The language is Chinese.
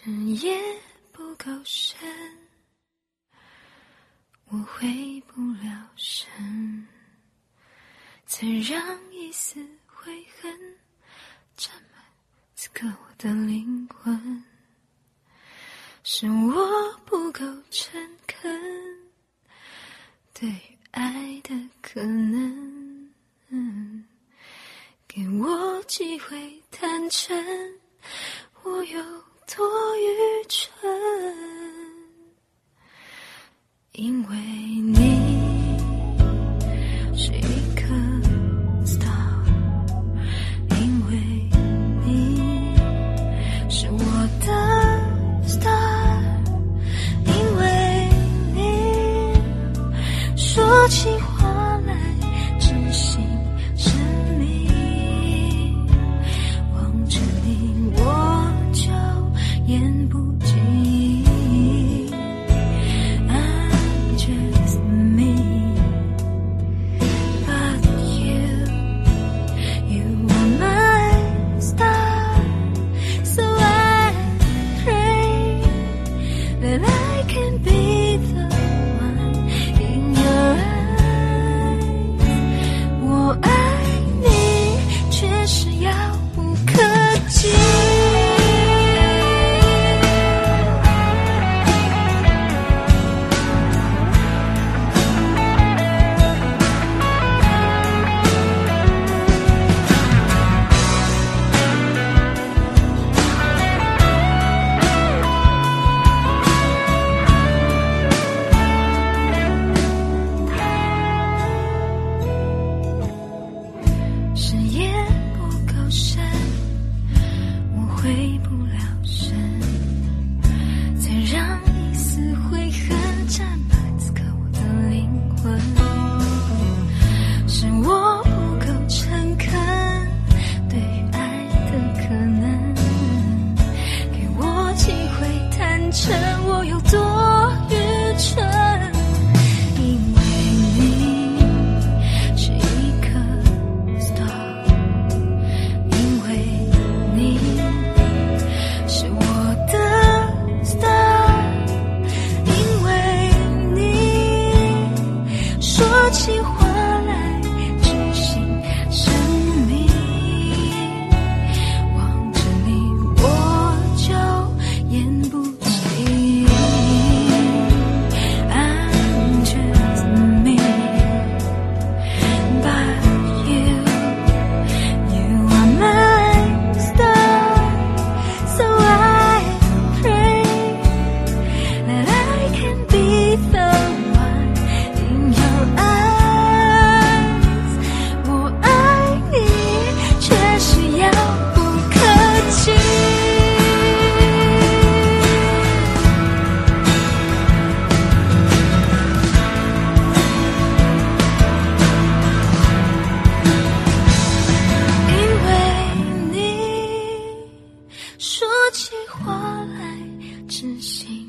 视野不够深，我回不了神，才让一丝悔恨占满此刻我的灵魂。是我不够诚恳，对于爱的可能，给我机会坦诚，我有多愚蠢。因为你是一颗 star， 因为你是我的 star， 因为你说起话来知心生命，望着你我就言不尽。视野不够深，我回不了神，才让一丝悔恨占满此刻我的灵魂。是我不够诚恳，对于爱的可能，给我机会坦诚，我有多愚蠢。说起话来知心生命，望着你我就言不尽。I'm just me, but you are my star, so I pray that I can be the说起话来知心。